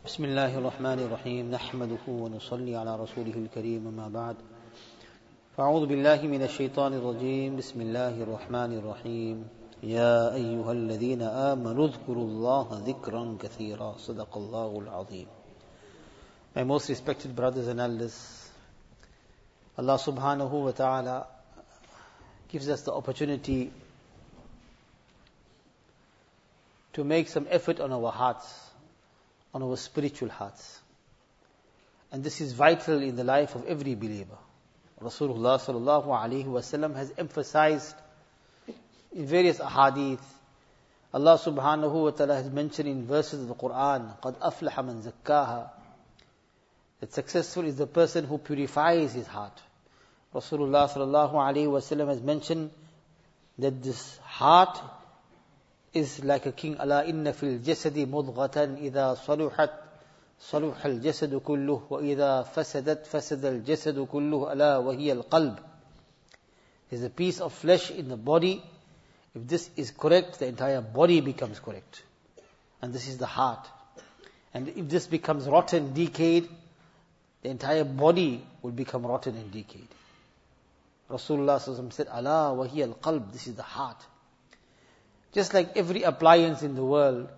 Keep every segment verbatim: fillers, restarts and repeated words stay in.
بسم الله الرحمن الرحيم نحمده ونصلي على رسوله الكريم أما بعد فأعوذ بالله من الشيطان الرجيم بسم الله الرحمن الرحيم يا أيها الذين آمنوا اذكروا الله ذكرا كثيرا صدق الله العظيم. My most respected brothers and elders, Allah subhanahu wa ta'ala gives us the opportunity to make some effort on our hearts, on our spiritual hearts. And this is vital in the life of every believer. Rasulullah sallallahu alaihi wasallam has emphasized in various ahadith. Allah subhanahu wa ta'ala has mentioned in verses of the Quran, قَدْ أَفْلَحَ مَنْ زَكَّاهَا, that successful is the person who purifies his heart. Rasulullah sallallahu alaihi wasallam has mentioned that this heart is like a king. Allah inna fil jasadi mudghatan idha saluhat saluha al jasadu kulluh wa idha fasadat fasada al jasadu kulluh ala wa hiya al qalb. There's a piece of flesh in the body. If this is correct, the entire body becomes correct. And this is the heart. And if this becomes rotten, decayed, the entire body will become rotten and decayed. Rasulullah sallallahu alaihi wasallam said, ala wa hiya al qalb, this is the heart. Just like every appliance in the world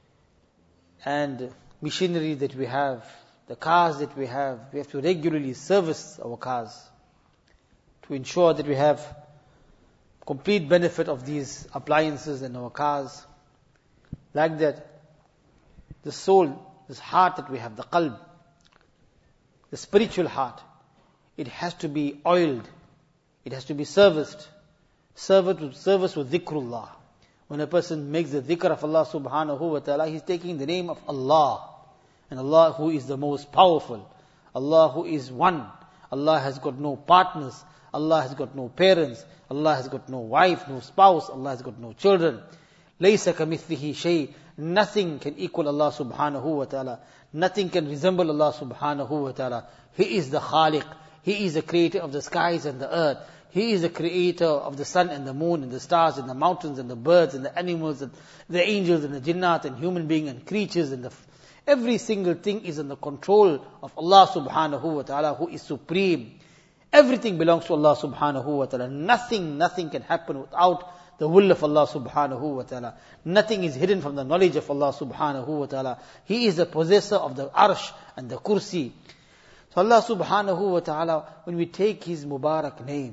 and machinery that we have, the cars that we have, we have to regularly service our cars to ensure that we have complete benefit of these appliances and our cars. Like that, the soul, this heart that we have, the qalb, the spiritual heart, it has to be oiled, it has to be serviced, serviced with, serviced with dhikrullah. When a person makes the dhikr of Allah subhanahu wa ta'ala, he's taking the name of Allah. And Allah who is the most powerful. Allah who is one. Allah has got no partners. Allah has got no parents. Allah has got no wife, no spouse. Allah has got no children. لَيْسَ كَمِثْلِهِ شَيْءٍ. Nothing can equal Allah subhanahu wa ta'ala. Nothing can resemble Allah subhanahu wa ta'ala. He is the Khaliq. He is the creator of the skies and the earth. He is the creator of the sun and the moon and the stars and the mountains and the birds and the animals and the angels and the jinnat and human beings and creatures and the f- every single thing is in the control of Allah subhanahu wa ta'ala who is supreme. Everything belongs to Allah subhanahu wa ta'ala. Nothing, nothing can happen without the will of Allah subhanahu wa ta'ala. Nothing is hidden from the knowledge of Allah subhanahu wa ta'ala. He is the possessor of the arsh and the kursi. So Allah subhanahu wa ta'ala, when we take His Mubarak name,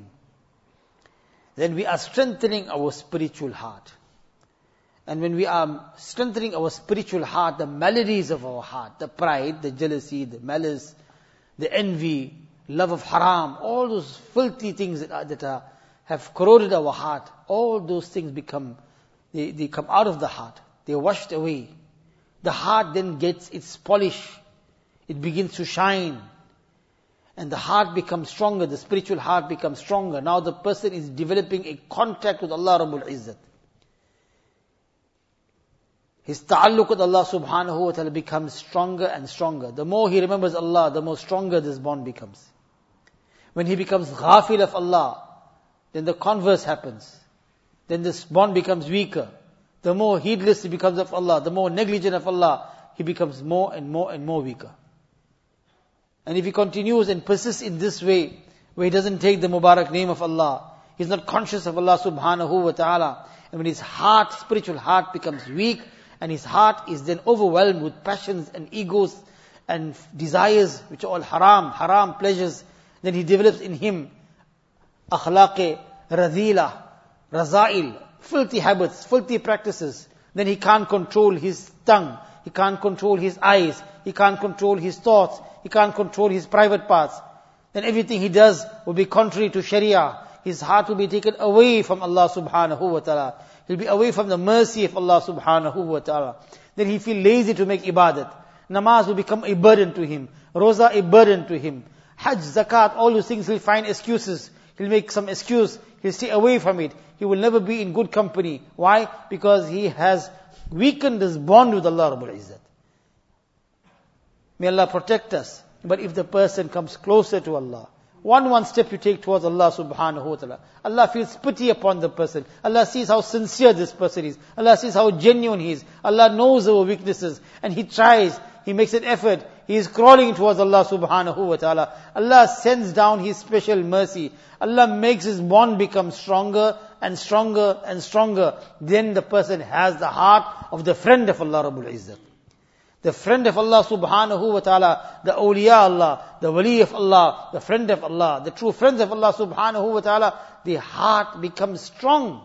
then we are strengthening our spiritual heart. And when we are strengthening our spiritual heart, the maladies of our heart, the pride, the jealousy, the malice, the envy, love of haram, all those filthy things that, are, that are, have corroded our heart, all those things become, they, they come out of the heart. They are washed away. The heart then gets its polish. It begins to shine. And the heart becomes stronger, the spiritual heart becomes stronger. Now the person is developing a contact with Allah Rabbul Izzat. His ta'alluq with Allah subhanahu wa ta'ala becomes stronger and stronger. The more he remembers Allah, the more stronger this bond becomes. When he becomes ghafil of Allah, then the converse happens. Then this bond becomes weaker. The more heedless he becomes of Allah, the more negligent of Allah, he becomes more and more and more weaker. And if he continues and persists in this way, where he doesn't take the Mubarak name of Allah, he's not conscious of Allah subhanahu wa ta'ala, and when his heart, spiritual heart becomes weak, and his heart is then overwhelmed with passions and egos and desires, which are all haram, haram pleasures, then he develops in him akhlaq radhila, razail, filthy habits, filthy practices. Then he can't control his tongue, he can't control his eyes, he can't control his thoughts, he can't control his private parts. Then everything he does will be contrary to Sharia. His heart will be taken away from Allah subhanahu wa ta'ala. He'll be away from the mercy of Allah subhanahu wa ta'ala. Then he'll feel lazy to make ibadat. Namaz will become a burden to him. Roza a burden to him. Hajj, zakat, all those things he'll find excuses. He'll make some excuse. He'll stay away from it. He will never be in good company. Why? Because he has weakened his bond with Allah Rabbul Izzat. May Allah protect us. But if the person comes closer to Allah, one one step you take towards Allah subhanahu wa ta'ala, Allah feels pity upon the person. Allah sees how sincere this person is. Allah sees how genuine he is. Allah knows our weaknesses. And He tries, he makes an effort, he is crawling towards Allah subhanahu wa ta'ala. Allah sends down His special mercy. Allah makes his bond become stronger and stronger and stronger. Then the person has the heart of the friend of Allah Rabbul Izzat. The friend of Allah subhanahu wa ta'ala, the awliya Allah, the wali of Allah, the friend of Allah, the true friends of Allah subhanahu wa ta'ala, the heart becomes strong.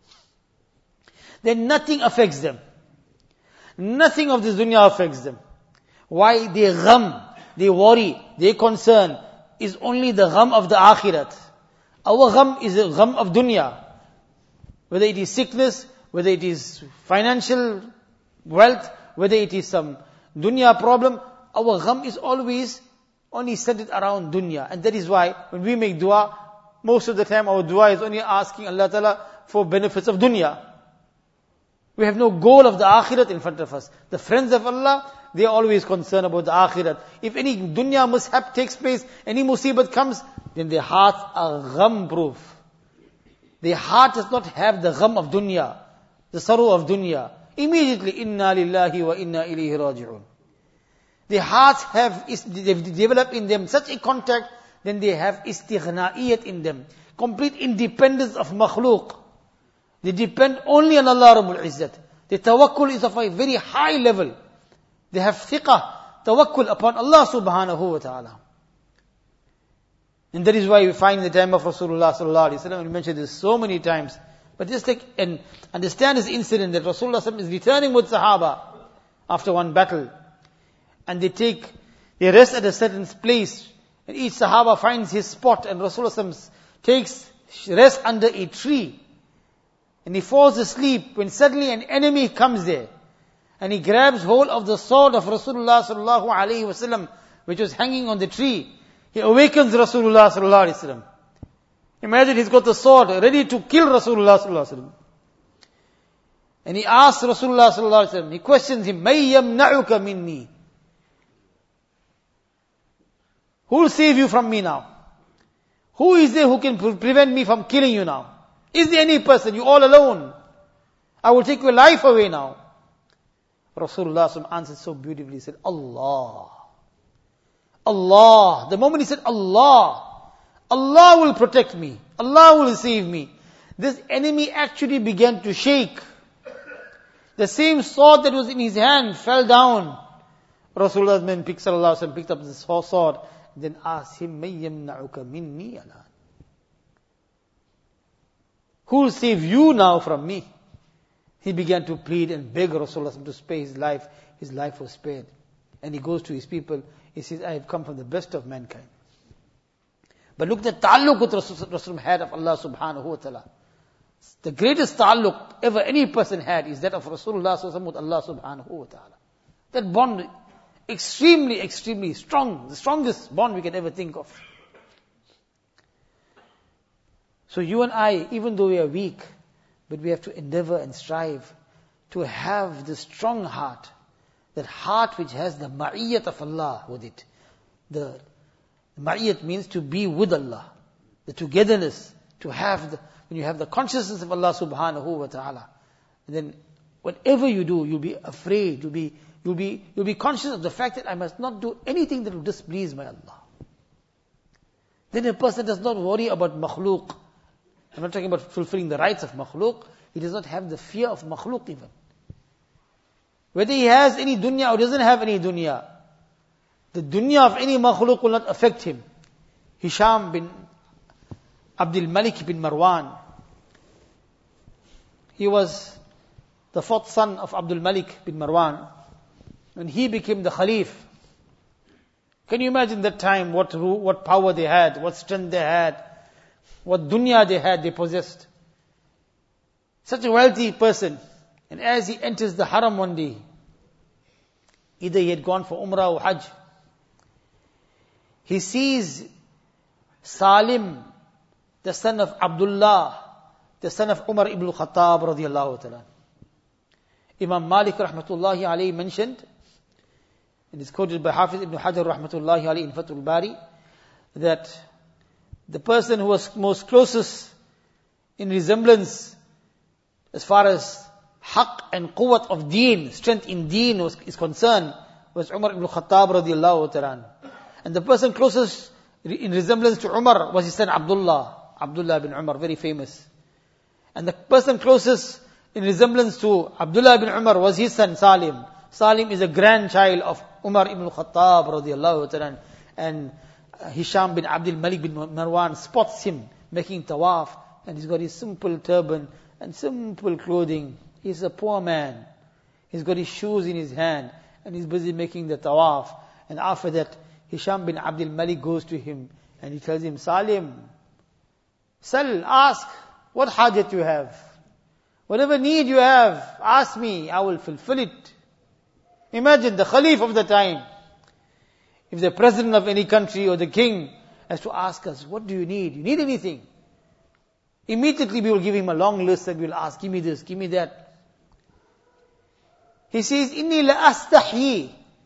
Then nothing affects them. Nothing of this dunya affects them. Why? Their gham, their worry, their concern is only the gham of the akhirat. Our gham is a gham of dunya. Whether it is sickness, whether it is financial wealth, whether it is some dunya problem, our gham is always only centered around dunya. And that is why when we make dua, most of the time our dua is only asking Allah Ta'ala for benefits of dunya. We have no goal of the akhirat in front of us. The friends of Allah, they are always concerned about the akhirat. If any dunya mishap takes place, any musibat comes, then their hearts are gham proof. Their heart does not have the gham of dunya, the sorrow of dunya. Immediately, inna lillahi wa inna ilayhi raji'un. Their hearts have, they've developed in them such a contact, then they have istighna'iyat in them. Complete independence of makhluk. They depend only on Allah Rabbul Izzat. Their tawakkul is of a very high level. They have thiqah, tawakkul upon Allah subhanahu wa ta'ala. And that is why we find in the time of Rasulullah sallallahu alaihi wasallam, we mentioned this so many times, but just take and understand this incident that Rasulullah sallallahu alaihi wasallam is returning with Sahaba after one battle. And they take, they rest at a certain place, and each Sahaba finds his spot, and Rasulullah sallallahu alaihi wasallam takes rest under a tree. And he falls asleep when suddenly an enemy comes there. And he grabs hold of the sword of Rasulullah sallallahu alaihi wasallam, which was hanging on the tree. He awakens Rasulullah sallallahu alaihi wasallam. Imagine he's got the sword ready to kill Rasulullah sallallahu alaihi wasallam. And he asks Rasulullah sallallahu alaihi wasallam, he questions him, "May yamna'uka minni?" Who will save you from me now? Who is there who can pre- prevent me from killing you now? Is there any person? You all alone. I will take your life away now. Rasulullah sallallahu alaihi wasallam answered so beautifully. He said, Allah. Allah. The moment he said Allah, Allah will protect me. Allah will save me. This enemy actually began to shake. The same sword that was in his hand fell down. Rasulullah then picked, sallallahu alaihi wasallam, picked up this sword, then asked him, "May yamna'uka minni ala?" Who will save you now from me? He began to plead and beg Rasulullah to spare his life. His life was spared. And he goes to his people. He says, "I have come from the best of mankind." But look at the ta'alluq that Rasulullah had of Allah subhanahu wa ta'ala. The greatest ta'alluq ever any person had is that of Rasulullah sallallahu alaihi wasallam with Allah subhanahu wa ta'ala. That bond, extremely, extremely strong. The strongest bond we can ever think of. So you and I, even though we are weak, but we have to endeavor and strive to have the strong heart. That heart which has the ma'iyyat of Allah with it. The ma'iyyat means to be with Allah. The togetherness. To have the, when you have the consciousness of Allah subhanahu wa ta'ala. Then whatever you do, you'll be afraid, you'll be, you'll be, you'll be conscious of the fact that I must not do anything that will displease my Allah. Then a person does not worry about makhluk. I'm not talking about fulfilling the rights of makhluk. He does not have the fear of makhluk even. Whether he has any dunya or doesn't have any dunya, the dunya of any makhluk will not affect him. Hisham bin Abdul Malik bin Marwan, he was the fourth son of Abdul Malik bin Marwan. When he became the Khalif, can you imagine that time, what what power they had, what strength they had, what dunya they had, they possessed. Such a wealthy person. And as he enters the haram one day, either he had gone for Umrah or Hajj, he sees Salim, the son of Abdullah, the son of Umar ibn Khattab radiyallahu ta'ala. Imam Malik rahmatullahi alayhi mentioned, and it's quoted by Hafiz ibn Hajar rahmatullahi alayhi in Fathul Bari, that the person who was most closest in resemblance as far as haqq and quwwat of deen, strength in deen was, is concerned, was Umar ibn Khattab radiallahu ta'ala. And the person closest in resemblance to Umar was his son Abdullah. Abdullah ibn Umar, very famous. And the person closest in resemblance to Abdullah ibn Umar was his son Salim. Salim is a grandchild of Umar ibn Khattab radiallahu ta'ala. And Hisham bin Abdul Malik bin Marwan spots him making tawaf. And he's got his simple turban and simple clothing. He's a poor man. He's got his shoes in his hand. And he's busy making the tawaf. And after that, Hisham bin Abdul Malik goes to him. And he tells him, Salim, Sal, ask, what hajat you have? Whatever need you have, ask me, I will fulfill it. Imagine the Khalif of the time. If the president of any country or the king has to ask us, what do you need? You need anything? Immediately we will give him a long list and we will ask, give me this, give me that. He says, Inni la astahyi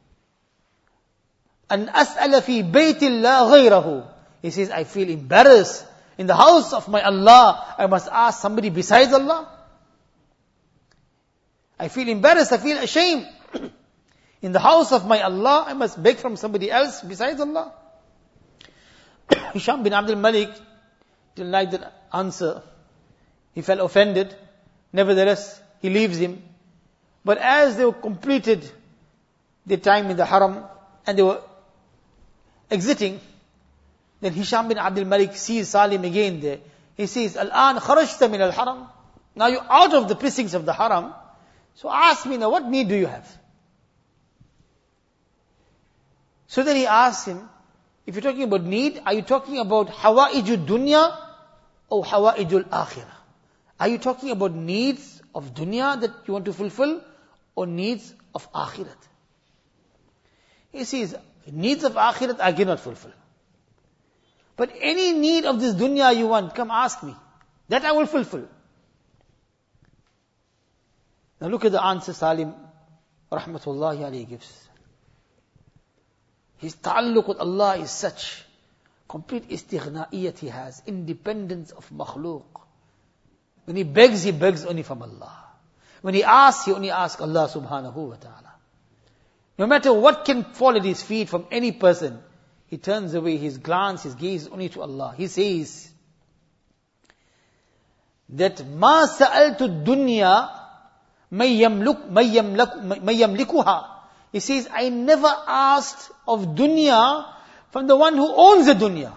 an as'ala fi baytillah ghayrahu. He says, I feel embarrassed. In the house of my Allah, I must ask somebody besides Allah. I feel embarrassed, I feel ashamed. In the house of my Allah, I must beg from somebody else besides Allah. Hisham bin Abdul Malik didn't like that answer. He felt offended. Nevertheless, he leaves him. But as they were completed their time in the haram and they were exiting, then Hisham bin Abdul Malik sees Salim again there. He says, Al-an kharajta min al-haram. Now you're out of the precincts of the haram. So ask me now, what need do you have? So then he asks him, if you're talking about need, are you talking about hawa'ijul dunya or hawa'ijul akhirah? Are you talking about needs of dunya that you want to fulfill or needs of akhirat? He says, needs of akhirat I cannot fulfill. But any need of this dunya you want, come ask me. That I will fulfill. Now look at the answer Salim rahmatullahi alayhi gives. His ta'alluq with Allah is such. Complete istighna'iyat he has. Independence of makhluq. When he begs, he begs only from Allah. When he asks, he only asks Allah subhanahu wa ta'ala. No matter what can fall at his feet from any person, he turns away his glance, his gaze only to Allah. He says that ma sa'altu dunya may yamluk may yamlak may yamlikuha. He says, I never asked of dunya from the one who owns the dunya.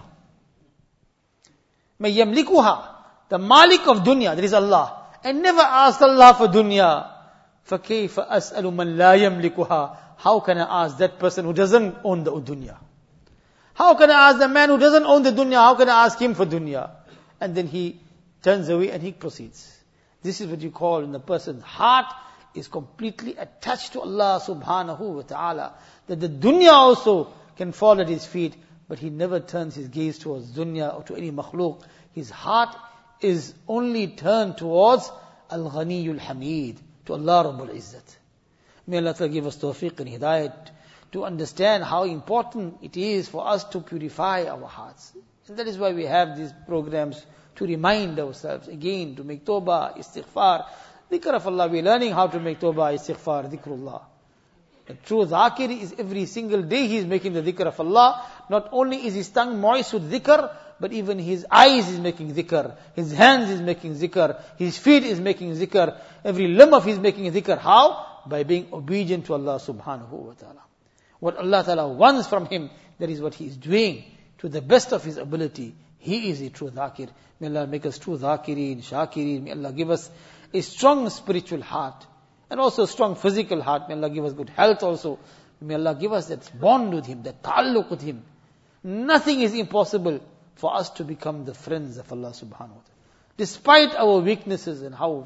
May yamlikuha, the malik of dunya, that is Allah. I never asked Allah for dunya. فَكَيْفَ أَسْأَلُ مَنْ لَا يَمْلِكُهَا. How can I ask that person who doesn't own the dunya? How can I ask the man who doesn't own the dunya? How can I ask him for dunya? And then he turns away and he proceeds. This is what you call when the person's heart is completely attached to Allah subhanahu wa ta'ala. That the dunya also can fall at his feet, but he never turns his gaze towards dunya or to any makhluk. His heart is only turned towards Al-Ghaniyul Hamid, to Allah Rabbul Izzat. May Allah Ta'ala give us tawfiq and hidayat to understand how important it is for us to purify our hearts. And that is why we have these programs, to remind ourselves again, to make tawbah, istighfar, dhikr of Allah. We are learning how to make tawbah, istighfar, dhikrullah. The true dhakir is every single day he is making the dhikr of Allah. Not only is his tongue moist with dhikr, but even his eyes is making dhikr, his hands is making dhikr, his feet is making dhikr, every limb of his making dhikr. How? By being obedient to Allah subhanahu wa ta'ala. What Allah ta'ala wants from him, that is what he is doing to the best of his ability. He is a true dhakir. May Allah make us true dhakirin, shakirin. May Allah give us a strong spiritual heart and also a strong physical heart. May Allah give us good health also. May Allah give us that bond with him, that ta'alluq with him. Nothing is impossible for us to become the friends of Allah subhanahu wa ta'ala. Despite our weaknesses and how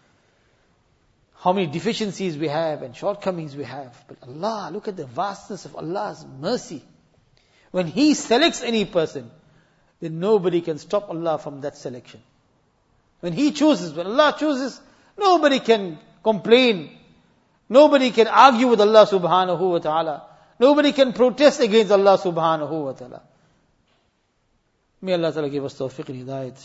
how many deficiencies we have and shortcomings we have. But Allah, look at the vastness of Allah's mercy. When He selects any person, then nobody can stop Allah from that selection. When He chooses, when Allah chooses, nobody can complain. Nobody can argue with Allah subhanahu wa ta'ala. Nobody can protest against Allah subhanahu wa ta'ala. May Allah ta'ala give us tawfiq and hidayat.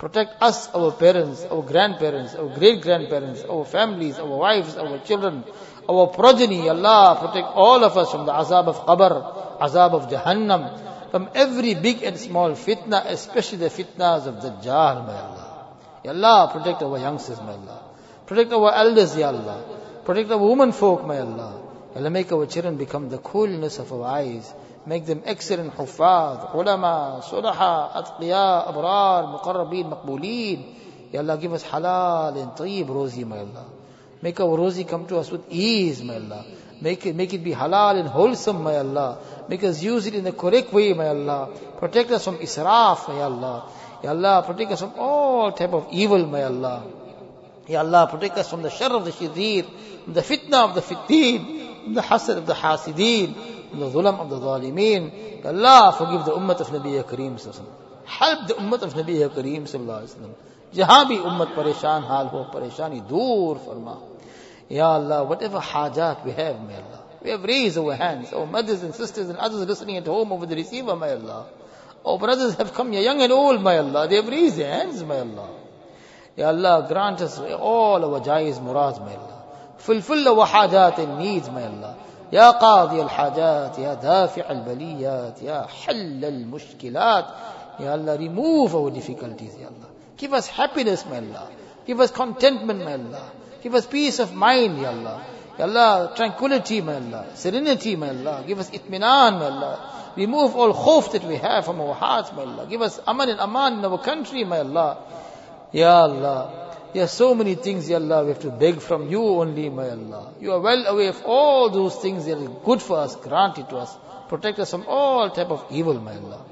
Protect us, our parents, our grandparents, our great-grandparents, our families, our wives, our children, our progeny. Allah, protect all of us from the azab of qabr, azab of Jahannam, from every big and small fitna, especially the fitnas of Dajjal, my Allah. Ya Allah, protect our youngsters, my Allah. Protect our elders, Ya Allah. Protect our women folk, my Allah. Allah, make our children become the coolness of our eyes. Make them excellent huffaz, ulama, sulaha, atqiya, abrar, muqarrabeen, maqbooleen. Ya Allah, give us halal and tayyib rozi, my Allah. Make our rozi come to us with ease, my Allah. Make it, make it be halal and wholesome, my Allah. Make us use it in the correct way, my Allah. Protect us from israf, my Allah. Ya Allah, protect us from all type of evil, my Allah. Ya Allah, protect us from the shar of the shadir, from the fitna of the fitteen, from the hasad of the hasideen, from the dhulam of the zalimeen. Ya Allah, forgive the ummah of Nabi Kareem sallallahu alaihi wasallam. Help the ummah of Nabi Kareem sallallahu alaihi wasallam. Jahan bhi ummah pareshan hal ho, pareshani dur farma. Ya Allah, whatever hajat we have, my Allah. We have raised our hands, our mothers and sisters and others listening at home over the receiver, my Allah. Our brothers have come here, young and old, my Allah. They have raised their hands, my Allah. Ya Allah, grant us all our jaiz murads, my Allah. Fulfill our hajat and needs, my Allah. Ya qadi al-hajat, Ya dafi' al-baliyat, Ya hall al-mushkilat. Ya Allah, remove our difficulties, Ya Allah. Give us happiness, my Allah. Give us contentment, my Allah. Give us peace of mind, Ya Allah. Ya Allah, tranquility, my Allah. Serenity, my Allah. Give us itminan, my Allah. Remove all khawf that we have from our hearts, my Allah. Give us aman and aman in our country, my Allah. Ya Allah, there are so many things, Ya Allah, we have to beg from you only, my Allah. You are well aware of all those things that are good for us. Grant it to us. Protect us from all type of evil, my Allah.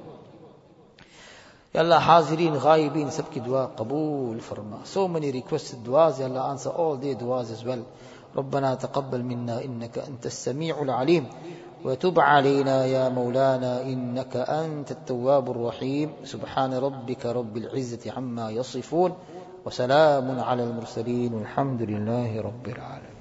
Ya Allah, hazirin, ghaibin, sabki dua, qabool farma. So many requested duas, Ya Allah, answer all their duas as well. ربنا تقبل منا إنك أنت السميع العليم وتب علينا يا مولانا إنك أنت التواب الرحيم سبحان ربك رب العزة عما يصفون وسلام على المرسلين والحمد لله رب العالمين.